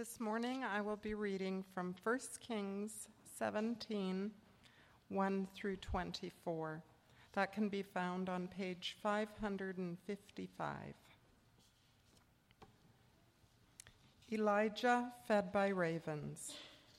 This morning I will be reading from 1 Kings 17, 1 through 24. That can be found on page 555. Elijah fed by ravens.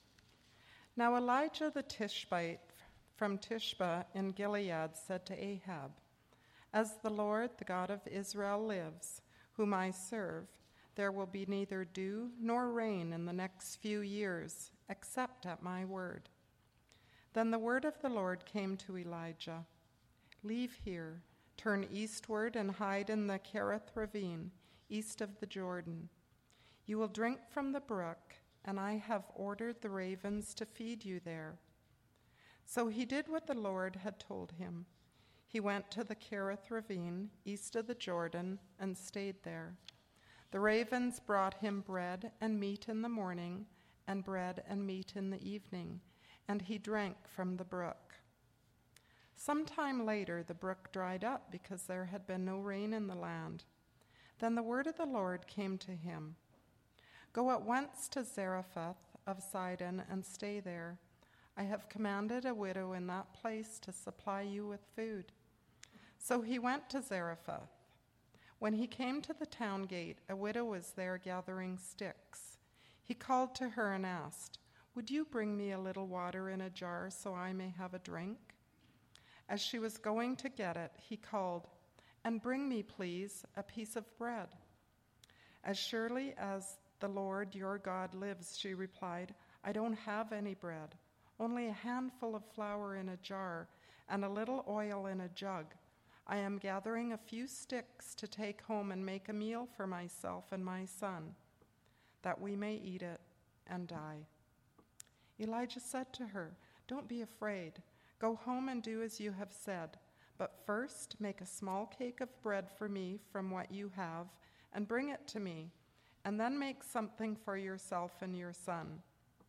Now Elijah the Tishbite from Tishbe in Gilead said to Ahab, "As the Lord, the God of Israel, lives, whom I serve, there will be neither dew nor rain in the next few years, except at my word." Then the word of the Lord came to Elijah, "Leave here, turn eastward and hide in the Kerith ravine, east of the Jordan. You will drink from the brook, and I have ordered the ravens to feed you there." So he did what the Lord had told him. He went to the Kerith ravine, east of the Jordan, and stayed there. The ravens brought him bread and meat in the morning, and bread and meat in the evening, and he drank from the brook. Some time later, the brook dried up because there had been no rain in the land. Then the word of the Lord came to him, "Go at once to Zarephath of Sidon and stay there. I have commanded a widow in that place to supply you with food." So he went to Zarephath. When he came to the town gate, a widow was there gathering sticks. He called to her and asked, "Would you bring me a little water in a jar so I may have a drink?" As she was going to get it, he called, "And bring me, please, a piece of bread." "As surely as the Lord your God lives," she replied, "I don't have any bread, only a handful of flour in a jar and a little oil in a jug. I am gathering a few sticks to take home and make a meal for myself and my son, that we may eat it and die." Elijah said to her, "Don't be afraid. Go home and do as you have said. But first make a small cake of bread for me from what you have, and bring it to me, and then make something for yourself and your son.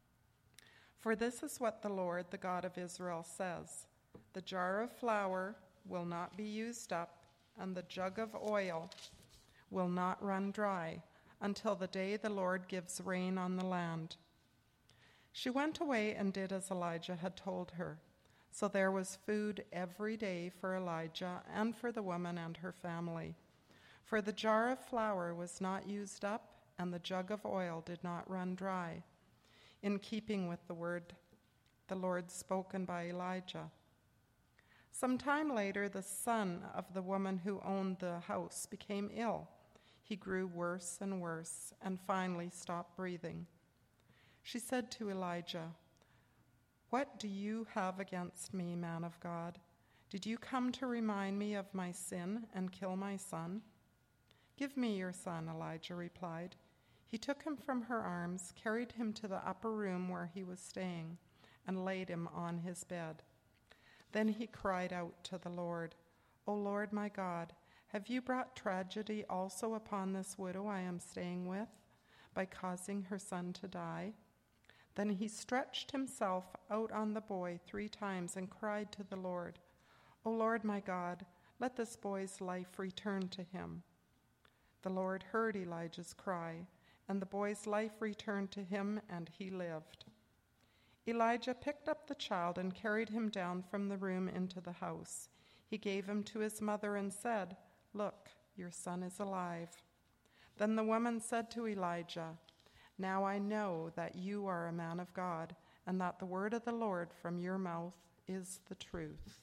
For this is what the Lord, the God of Israel, says, the jar of flour will not be used up, and the jug of oil will not run dry, until the day the Lord gives rain on the land." She went away and did as Elijah had told her. So there was food every day for Elijah and for the woman and her family. For the jar of flour was not used up, and the jug of oil did not run dry, in keeping with the word the Lord spoken by Elijah. Some time later, the son of the woman who owned the house became ill. He grew worse and finally stopped breathing. She said to Elijah, "What do you have against me, man of God? Did you come to remind me of my sin and kill my son?" "Give me your son," Elijah replied. He took him from her arms, carried him to the upper room where he was staying, and laid him on his bed. Then he cried out to the Lord, "O Lord my God, have you brought tragedy also upon this widow I am staying with, by causing her son to die?" Then he stretched himself out on the boy 3 times and cried to the Lord, "O Lord my God, let this boy's life return to him." The Lord heard Elijah's cry, and the boy's life returned to him, and he lived. Elijah picked up the child and carried him down from the room into the house. He gave him to his mother and said, "Look, your son is alive." Then the woman said to Elijah, "Now I know that you are a man of God, and that the word of the Lord from your mouth is the truth."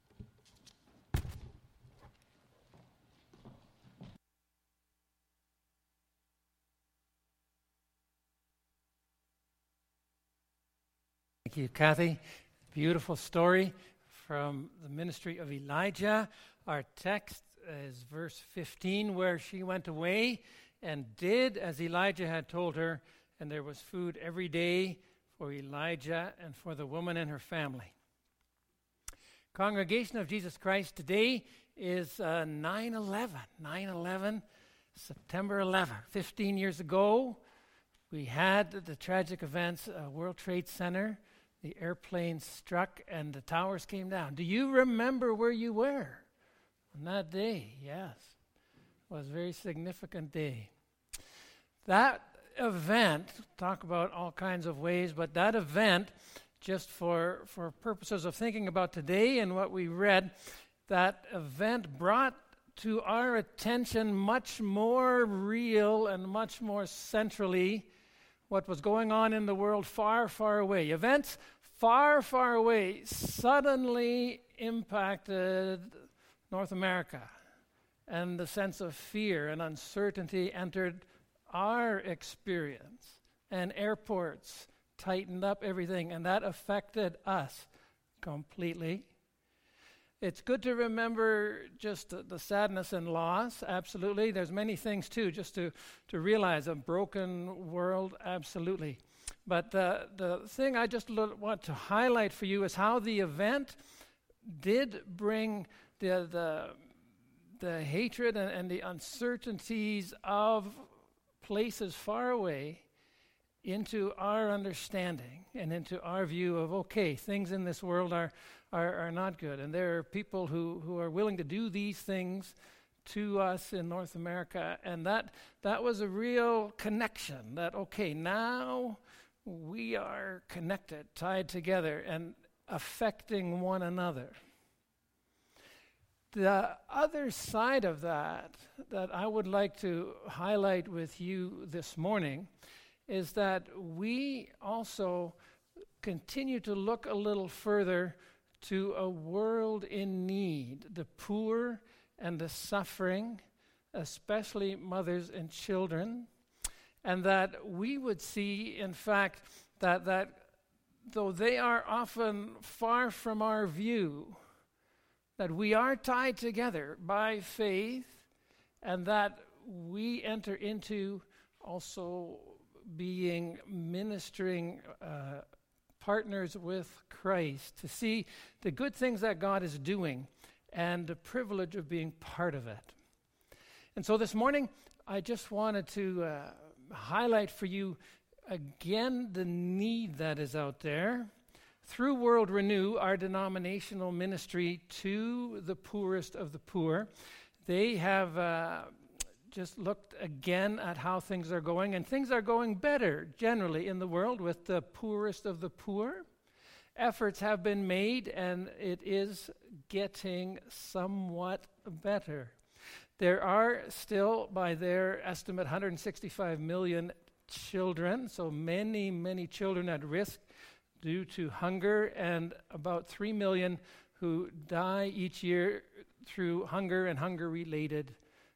Thank you, Kathy. Beautiful story from the ministry of Elijah. Our text is verse 15, where she went away and did as Elijah had told her, and there was food every day for Elijah and for the woman and her family. Congregation of Jesus Christ, today is 9/11, September 11th. 15 years ago, we had the tragic events, World Trade Center. The airplane struck and the towers came down. Do you remember where you were on that day? Yes. It was a very significant day. That event, talk about all kinds of ways, but that event, just for purposes of thinking about today and what we read, that event brought to our attention much more real and much more centrally what was going on in the world far, far away. Events far, far away suddenly impacted North America, and the sense of fear and uncertainty entered our experience, and airports tightened up everything, and that affected us completely. It's good to remember just the sadness and loss, absolutely. There's many things, too, just to realize a broken world, absolutely. But the thing I just want to highlight for you is how the event did bring the hatred and the uncertainties of places far away into our understanding and into our view of, okay, things in this world are not good. And there are people who are willing to do these things to us in North America. And that was a real connection that, okay, now we are connected, tied together, and affecting one another. The other side of that I would like to highlight with you this morning is that we also continue to look a little further to a world in need, the poor and the suffering, especially mothers and children, and that we would see, in fact, that though they are often far from our view, that we are tied together by faith, and that we enter into also being ministering partners with Christ to see the good things that God is doing and the privilege of being part of it. And so this morning, I just wanted to highlight for you again the need that is out there. Through World Renew, our denominational ministry to the poorest of the poor, they have just looked again at how things are going, and things are going better generally in the world with the poorest of the poor. Efforts have been made, and it is getting somewhat better. There are still, by their estimate, 165 million children, so many, many children at risk due to hunger, and about 3 million who die each year through hunger and hunger-related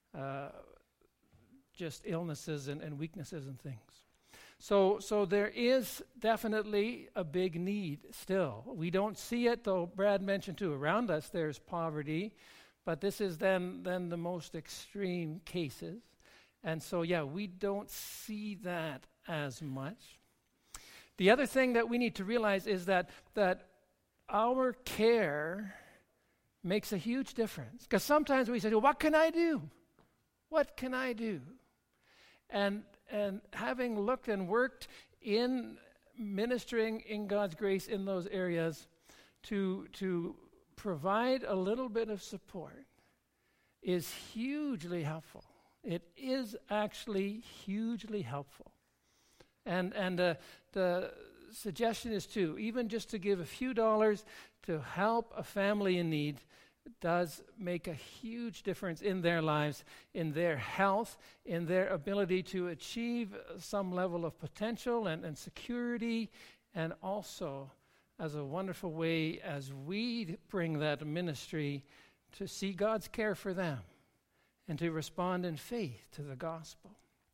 just illnesses and weaknesses and things. So there is definitely a big need still. We don't see it, though Brad mentioned too, around us there's poverty, but this is then the most extreme cases. And so, yeah, we don't see that as much. The other thing that we need to realize is that our care makes a huge difference. Because sometimes we say, well, what can I do? What can I do? And having looked and worked in ministering in God's grace in those areas, to provide a little bit of support is hugely helpful. It is actually hugely helpful. And the suggestion is too, even just to give a few dollars to help a family in need does make a huge difference in their lives, in their health, in their ability to achieve some level of potential and security, and also as a wonderful way as we bring that ministry to see God's care for them and to respond in faith to the gospel.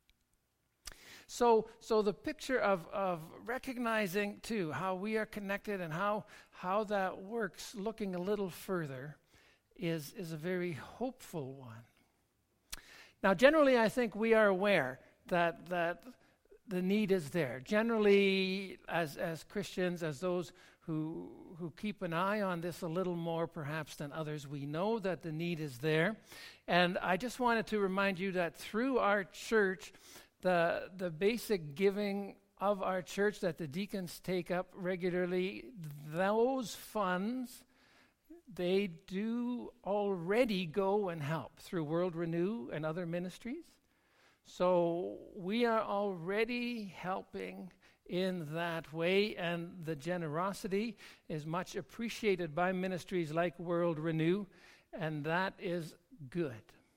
So the picture of recognizing, too, how we are connected and how that works, looking a little further, is a very hopeful one. Now, generally, I think we are aware that the need is there. Generally, as Christians, as those who keep an eye on this a little more perhaps than others, we know that the need is there. And I just wanted to remind you that through our church, the basic giving of our church that the deacons take up regularly, those funds, they do already go and help through World Renew and other ministries. So we are already helping in that way, and the generosity is much appreciated by ministries like World Renew, and that is good.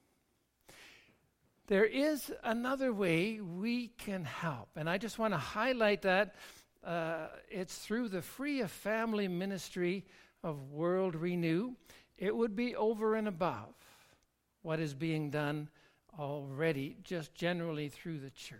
There is another way we can help, and I just want to highlight that. It's through the Free a Family ministry of World Renew. It would be over and above what is being done already, just generally through the church.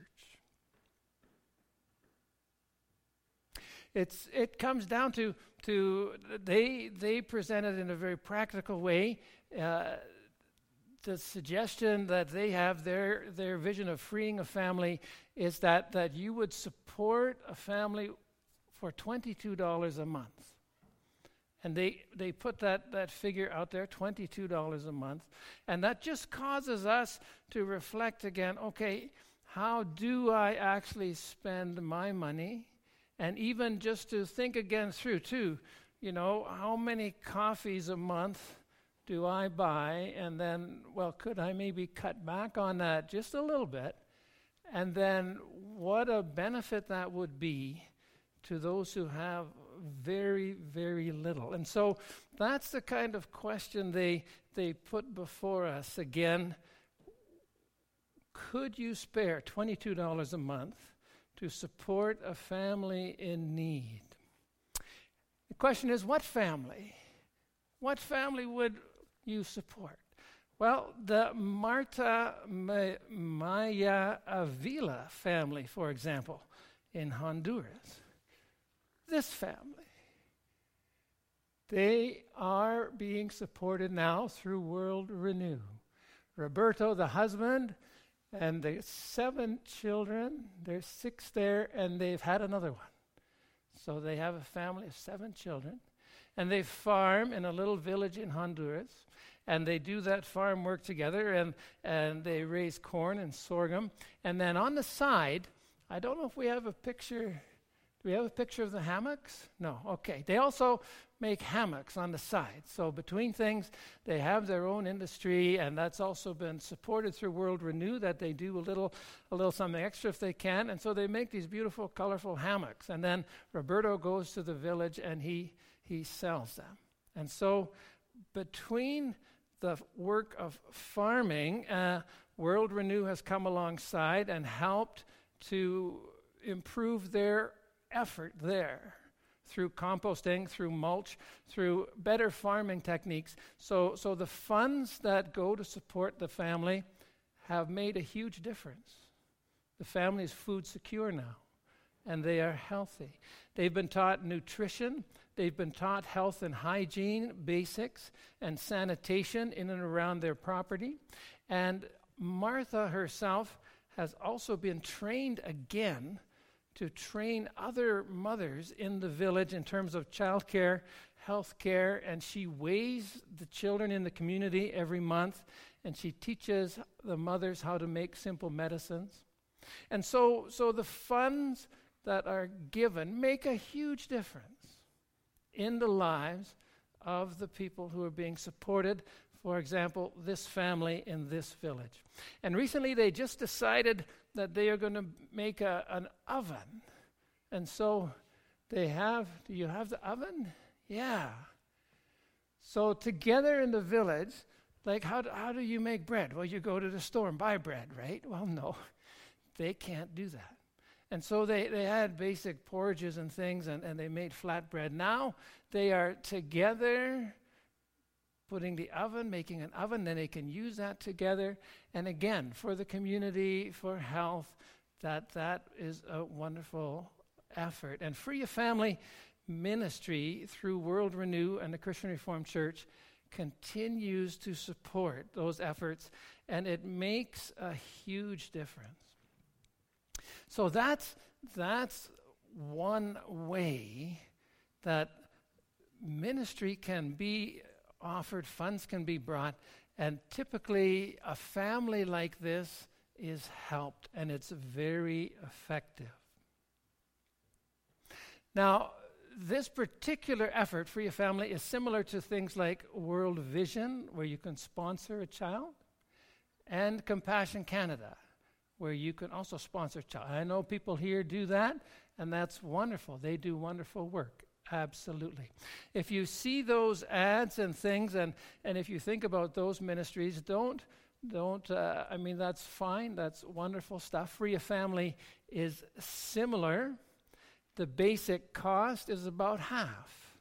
It comes down to they present it in a very practical way. The suggestion that they have, their vision of freeing a family, is that you would support a family for $22 a month. And they put that figure out there, $22 a month. And that just causes us to reflect again, okay, how do I actually spend my money? And even just to think again through, too, how many coffees a month do I buy? And then, could I maybe cut back on that just a little bit? And then what a benefit that would be to those who have very, very little. And so that's the kind of question they put before us. Again, could you spare $22 a month to support a family in need? The question is, what family? What family would you support? Well, the Marta Maya Avila family, for example, in Honduras. This family, they are being supported now through World Renew. Roberto, the husband, and the 7 children, there's 6 there, and they've had another one. So they have a family of 7 children, and they farm in a little village in Honduras, and they do that farm work together, and they raise corn and sorghum. And then on the side, I don't know if we have a picture. Do we have a picture of the hammocks? No. Okay. They also make hammocks on the side. So between things, they have their own industry, and that's also been supported through World Renew, that they do a little something extra if they can. And so they make these beautiful, colorful hammocks. And then Roberto goes to the village, and he sells them. And so between the work of farming, World Renew has come alongside and helped to improve their effort there through composting, through mulch, through better farming techniques. So the funds that go to support the family have made a huge difference. The family is food secure now, and they are healthy. They've been taught nutrition. They've been taught health and hygiene basics and sanitation in and around their property. And Martha herself has also been trained again to train other mothers in the village in terms of childcare, health care, and she weighs the children in the community every month, and she teaches the mothers how to make simple medicines. And so the funds that are given make a huge difference in the lives of the people who are being supported. For example, this family in this village. And recently they just decided that they are going to make an oven. And so they have, do you have the oven? Yeah. So together in the village, like how do you make bread? Well, you go to the store and buy bread, right? Well, no, they can't do that. And so they had basic porridges and things, and they made flatbread. Now they are together putting the oven, making an oven, then they can use that together. And again, for the community, for health, that is a wonderful effort. And Free a Family ministry through World Renew and the Christian Reformed Church continues to support those efforts, and it makes a huge difference. So that's one way that ministry can be offered, funds can be brought, and typically a family like this is helped, and it's very effective. Now, this particular effort, Free a Family, is similar to things like World Vision, where you can sponsor a child, and Compassion Canada, where you can also sponsor a child. I know people here do that, and that's wonderful. They do wonderful work. Absolutely. If you see those ads and things, and if you think about those ministries, that's fine. That's wonderful stuff. Free a Family is similar. The basic cost is about half.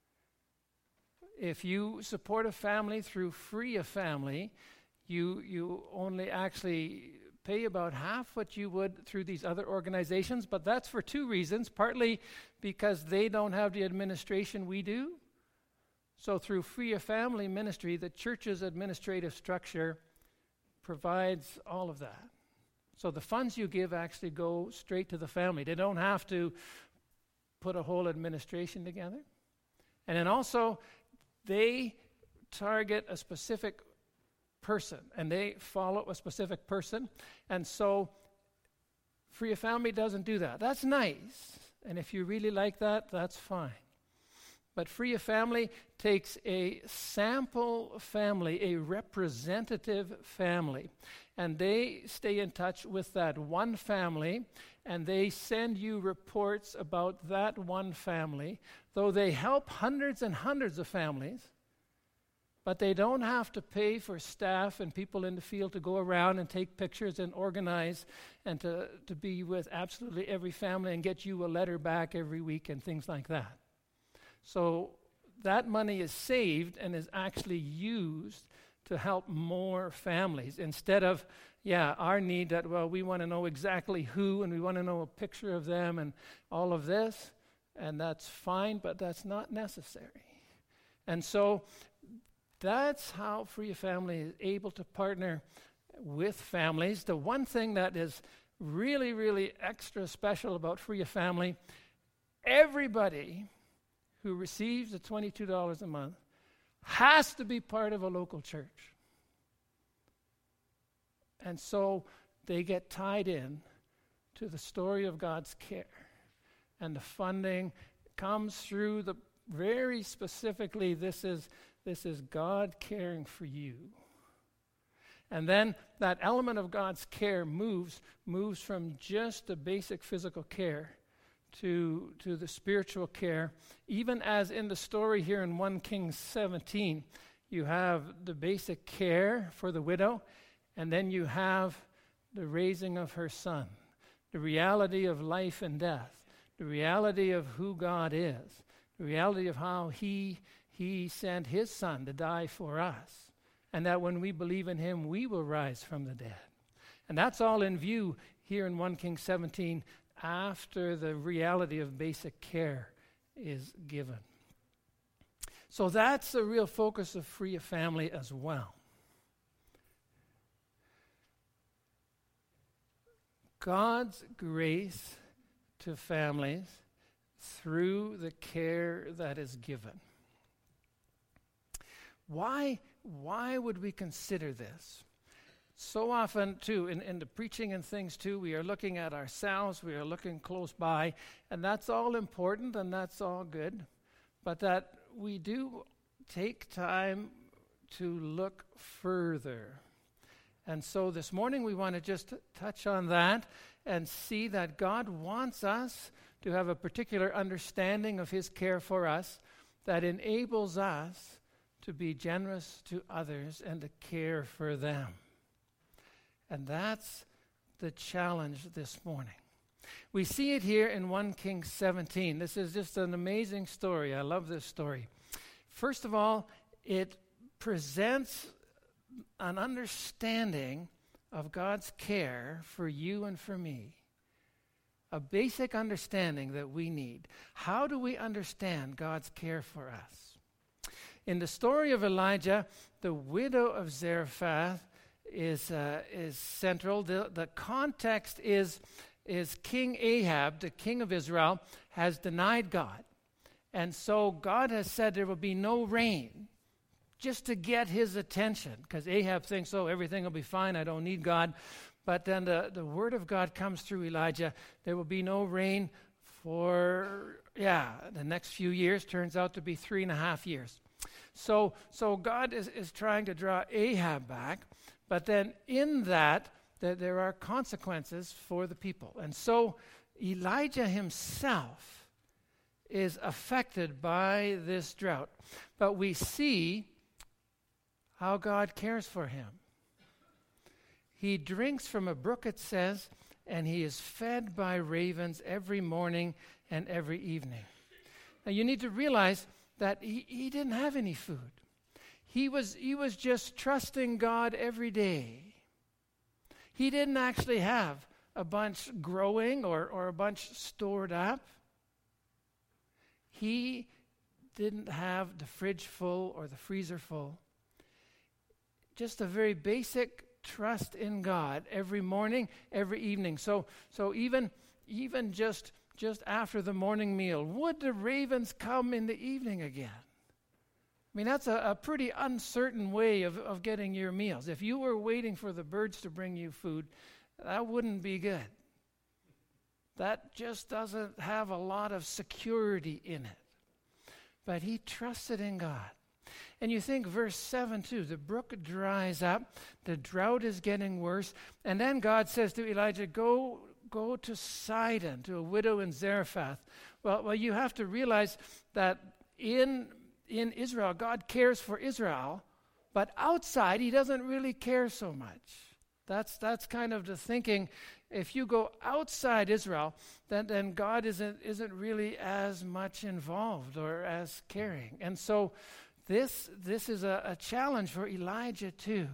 If you support a family through Free a Family, you only actually pay about half what you would through these other organizations, but that's for two reasons. Partly because they don't have the administration we do. So through Free a Family ministry, the church's administrative structure provides all of that. So the funds you give actually go straight to the family. They don't have to put a whole administration together. And then also, they target a specific person, and they follow a specific person. And so Free a Family doesn't do that. That's nice. And if you really like that, that's fine. But Free a Family takes a sample family, a representative family, and they stay in touch with that one family, and they send you reports about that one family, though they help hundreds and hundreds of families. But they don't have to pay for staff and people in the field to go around and take pictures and organize and to be with absolutely every family and get you a letter back every week and things like that. So that money is saved and is actually used to help more families instead of, our need that, we want to know exactly who and we want to know a picture of them and all of this, and that's fine, but that's not necessary. And so that's how Free a Family is able to partner with families. The one thing that is really, really extra special about Free a Family, everybody who receives the $22 a month has to be part of a local church. And so they get tied in to the story of God's care. And the funding comes through the very specifically, this is God caring for you. And then that element of God's care moves from just the basic physical care to the spiritual care. Even as in the story here in 1 Kings 17, you have the basic care for the widow, and then you have the raising of her son, the reality of life and death, the reality of who God is, the reality of how He sent His Son to die for us, and that when we believe in Him, we will rise from the dead. And that's all in view here in 1 Kings 17 after the reality of basic care is given. So that's the real focus of Free a Family as well. God's grace to families through the care that is given. Why would we consider this? So often, too, in the preaching and things, too, we are looking at ourselves, we are looking close by, and that's all important and that's all good, but that we do take time to look further. And so this morning we want to just touch on that and see that God wants us to have a particular understanding of His care for us that enables us to be generous to others and to care for them. And that's the challenge this morning. We see it here in 1 Kings 17. This is just an amazing story. I love this story. First of all, it presents an understanding of God's care for you and for me. A basic understanding that we need. How do we understand God's care for us? In the story of Elijah, the widow of Zarephath is central. The context is King Ahab, the king of Israel, has denied God. And so God has said there will be no rain just to get his attention, because Ahab thinks, everything will be fine, I don't need God. But then the word of God comes through Elijah. There will be no rain for, the next few years. Turns out to be 3.5 years. So God is trying to draw Ahab back. But then in that, that there are consequences for the people. And so Elijah himself is affected by this drought. But we see how God cares for him. He drinks from a brook, it says, and he is fed by ravens every morning and every evening. Now you need to realize that he didn't have any food. He was just trusting God every day. He didn't actually have a bunch growing or a bunch stored up. He didn't have the fridge full or the freezer full. Just a very basic trust in God every morning, every evening. So even just after the morning meal, would the ravens come in the evening again? I mean, that's a pretty uncertain way of getting your meals. If you were waiting for the birds to bring you food, that wouldn't be good. That just doesn't have a lot of security in it. But he trusted in God. And you think verse 7 too, the brook dries up, the drought is getting worse, and then God says to Elijah, go to Sidon, to a widow in Zarephath. Well, you have to realize that in Israel, God cares for Israel, but outside, he doesn't really care so much. That's kind of the thinking. If you go outside Israel, then God isn't really as much involved or as caring. And so this is a challenge for Elijah too.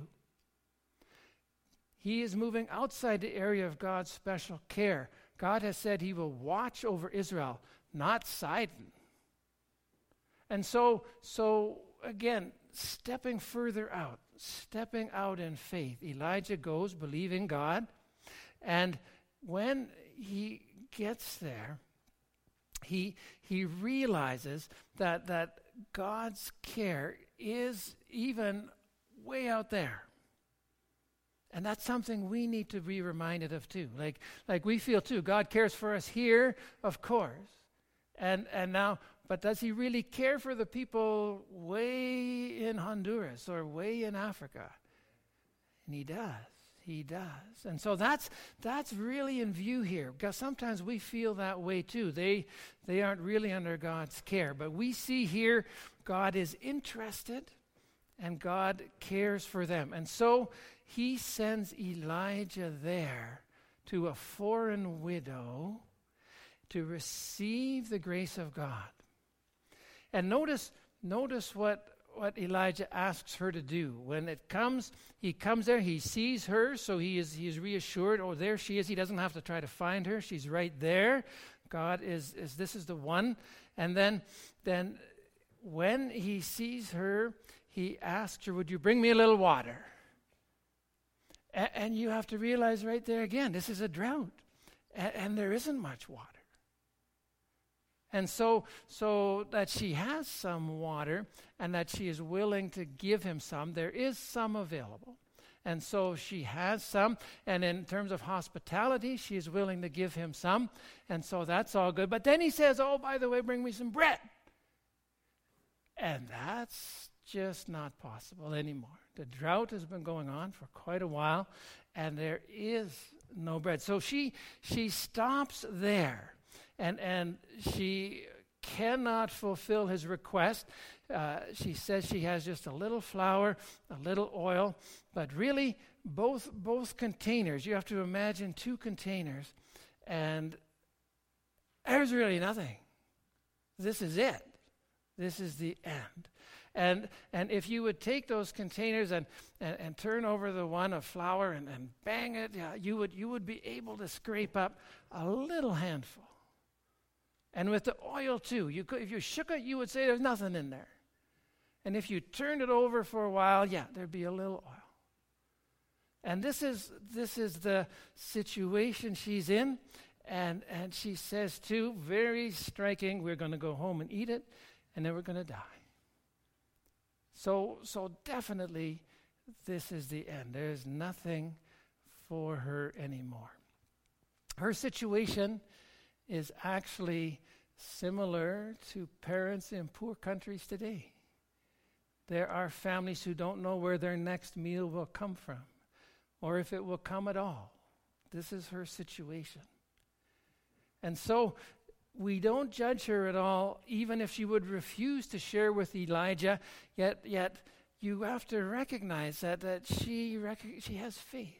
He is moving outside the area of God's special care. God has said he will watch over Israel, not Sidon. And so again, stepping out in faith, Elijah goes believing God, and when he gets there, he realizes that God's care is even way out there. And that's something we need to be reminded of too. Like we feel too, God cares for us here, of course. And now, but does he really care for the people way in Honduras or way in Africa? And he does. He does. And so that's really in view here, because sometimes we feel that way too. They aren't really under God's care. But we see here God is interested and God cares for them. And so he sends Elijah there to a foreign widow to receive the grace of God. And notice what Elijah asks her to do. When it comes, he comes there, he sees her, so he is reassured. Oh, there she is. He doesn't have to try to find her. She's right there. God is this is the one. And then when he sees her, he asks her, would you bring me a little water? And you have to realize right there again, this is a drought. And there isn't much water. And so that she has some water and that she is willing to give him some, there is some available. And so she has some, and in terms of hospitality, she is willing to give him some, and so that's all good. But then he says, oh, by the way, bring me some bread. And that's just not possible anymore. The drought has been going on for quite a while, and there is no bread. So she stops there. And she cannot fulfill his request. She says she has just a little flour, a little oil, but really both containers. You have to imagine 2 containers, and there's really nothing. This is it. This is the end. And if you would take those containers and turn over the one of flour and bang it, you would be able to scrape up a little handful. And with the oil too, if you shook it, you would say there's nothing in there. And if you turned it over for a while, there'd be a little oil. And this is the situation she's in, and she says too, very striking, we're going to go home and eat it, and then we're going to die. So definitely, this is the end. There's nothing for her anymore. Her situation is actually similar to parents in poor countries today. There are families who don't know where their next meal will come from. or if it will come at all. This is her situation. And so we don't judge her at all, even if she would refuse to share with Elijah, yet you have to recognize that she has faith.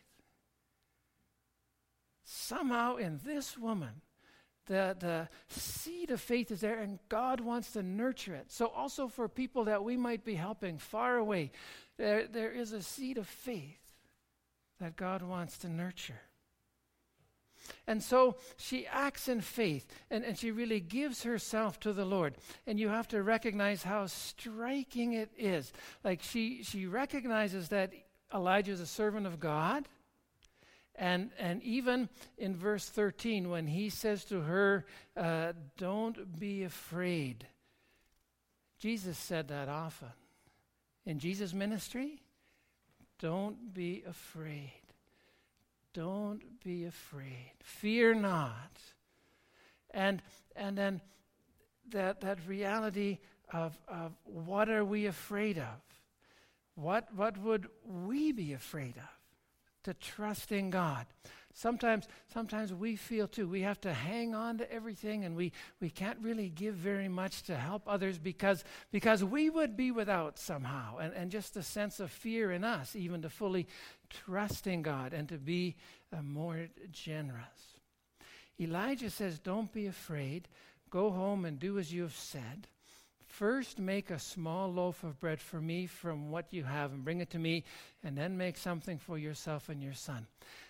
Somehow in this woman, the seed of faith is there, and God wants to nurture it. So also for people that we might be helping far away, there is a seed of faith that God wants to nurture. And so she acts in faith, and she really gives herself to the Lord. And you have to recognize how striking it is. Like she recognizes that Elijah is a servant of God. And even in verse 13, when he says to her, don't be afraid. Jesus said that often. In Jesus' ministry, don't be afraid. Don't be afraid. Fear not. And then that reality of what are we afraid of? What would we be afraid of? To trust in God. Sometimes we feel too, we have to hang on to everything, and we can't really give very much to help others because we would be without somehow, and just a sense of fear in us, even to fully trust in God and to be more generous. Elijah says, don't be afraid. Go home and do as you have said. First, make a small loaf of bread for me from what you have and bring it to me, and then make something for yourself and your son.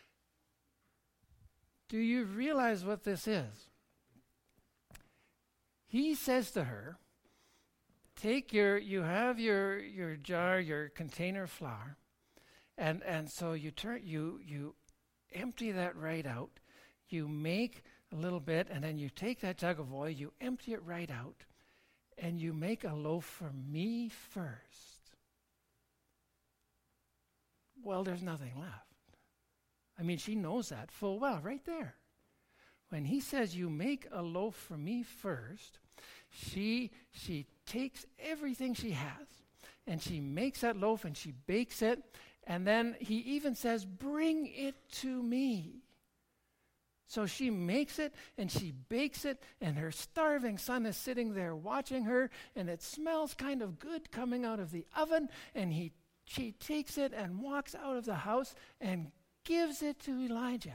Do you realize what this is? He says to her, you have your jar, your container of flour, and so you empty that right out. You make a little bit, and then you take that jug of oil, you empty it right out, and you make a loaf for me first. Well, there's nothing left. I mean, she knows that full well right there. When he says you make a loaf for me first, she takes everything she has, and she makes that loaf, and she bakes it, and then he even says, bring it to me. So she makes it, and she bakes it, and her starving son is sitting there watching her, and it smells kind of good coming out of the oven, and she takes it and walks out of the house and gives it to Elijah.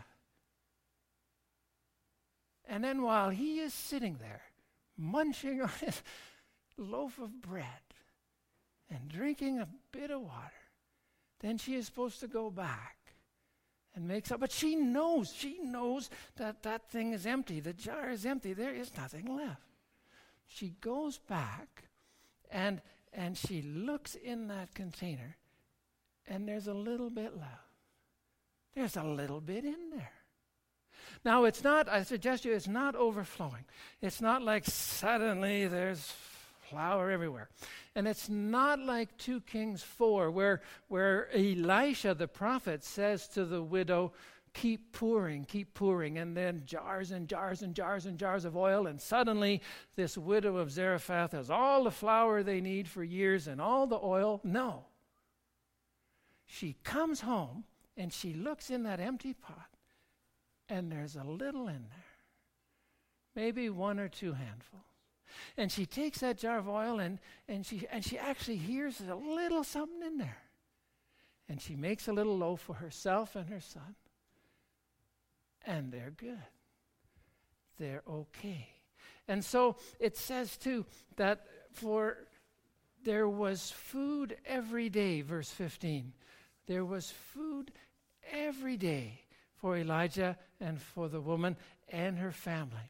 And then while he is sitting there, munching on his loaf of bread and drinking a bit of water, then she is supposed to go back and make some. But she knows that thing is empty. The jar is empty. There is nothing left. She goes back and she looks in that container, and there's a little bit left. There's a little bit in there. Now, I suggest you, it's not overflowing. It's not like suddenly there's flour everywhere. And it's not like 2 Kings 4, where Elisha the prophet says to the widow, keep pouring, and then jars and jars and jars and jars of oil, and suddenly this widow of Zarephath has all the flour they need for years and all the oil. No. She comes home, and she looks in that empty pot, and there's a little in there, maybe 1 or 2 handfuls. And she takes that jar of oil, and she actually hears a little something in there. And she makes a little loaf for herself and her son. And they're good. They're okay. And so it says too that there was food every day, verse 15. There was food every day for Elijah and for the woman and her family.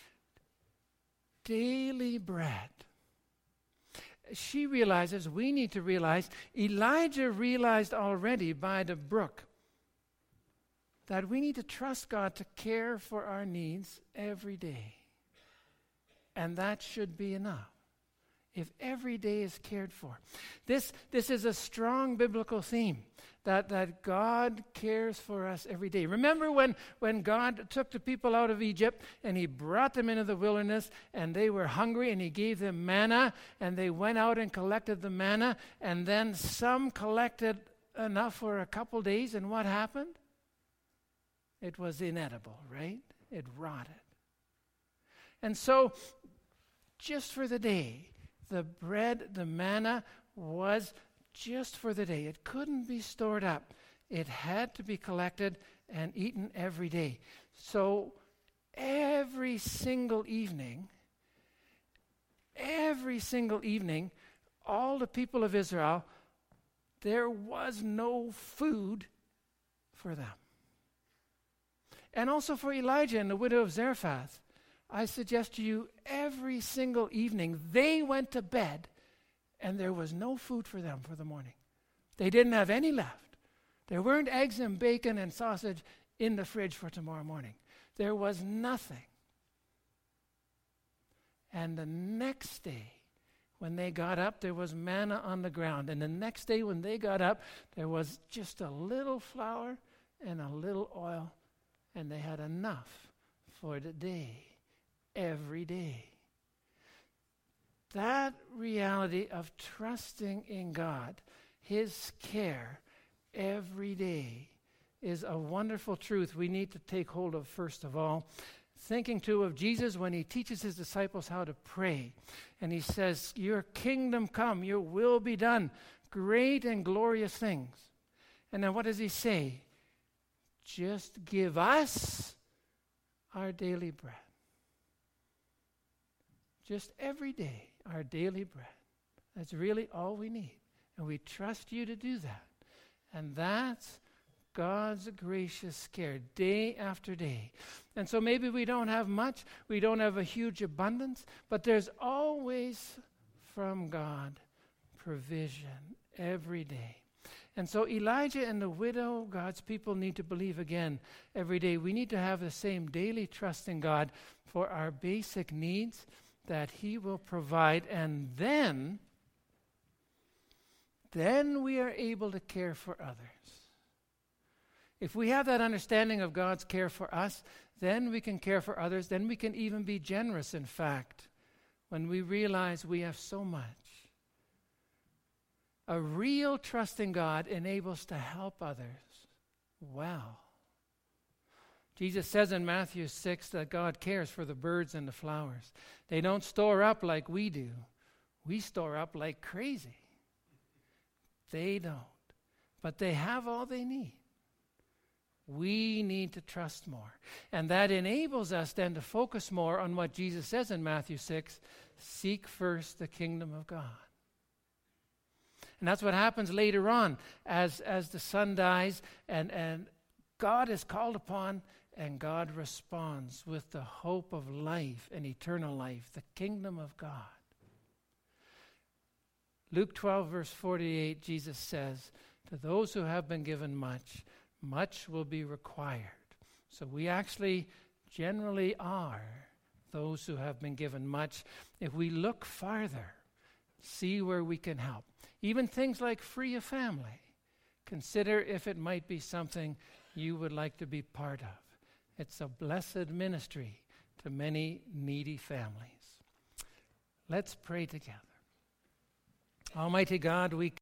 Daily bread. She realizes, we need to realize, Elijah realized already by the brook that we need to trust God to care for our needs every day. And that should be enough. If every day is cared for. This is a strong biblical theme, that God cares for us every day. Remember when God took the people out of Egypt and he brought them into the wilderness and they were hungry and he gave them manna and they went out and collected the manna, and then some collected enough for a couple days, and what happened? It was inedible, right? It rotted. And so, just for the day, the bread, the manna, was just for the day. It couldn't be stored up. It had to be collected and eaten every day. So, every single evening, all the people of Israel, there was no food for them. And also for Elijah and the widow of Zarephath, I suggest to you, every single evening, they went to bed and there was no food for them for the morning. They didn't have any left. There weren't eggs and bacon and sausage in the fridge for tomorrow morning. There was nothing. And the next day, when they got up, there was manna on the ground. And the next day when they got up, there was just a little flour and a little oil, and they had enough for the day, every day. That reality of trusting in God, His care every day, is a wonderful truth we need to take hold of first of all. Thinking too of Jesus when He teaches His disciples how to pray. And He says, your kingdom come, your will be done, great and glorious things. And then what does He say? Just give us our daily bread. Just every day, our daily bread. That's really all we need. And we trust you to do that. And that's God's gracious care, day after day. And so maybe we don't have much, we don't have a huge abundance, but there's always from God provision every day. And so Elijah and the widow, God's people need to believe again every day. We need to have the same daily trust in God for our basic needs that He will provide, and then we are able to care for others. If we have that understanding of God's care for us, then we can care for others. Then we can even be generous, in fact, when we realize we have so much. A real trust in God enables to help others well. Jesus says in Matthew 6 that God cares for the birds and the flowers. They don't store up like we do. We store up like crazy. They don't. But they have all they need. We need to trust more. And that enables us then to focus more on what Jesus says in Matthew 6, seek first the kingdom of God. And that's what happens later on as the son dies and God is called upon and God responds with the hope of life and eternal life, the kingdom of God. Luke 12 verse 48, Jesus says, to those who have been given much, much will be required. So we actually generally are those who have been given much. If we look farther, see where we can help. Even things like Free a Family. Consider if it might be something you would like to be part of. It's a blessed ministry to many needy families. Let's pray together. Almighty God, we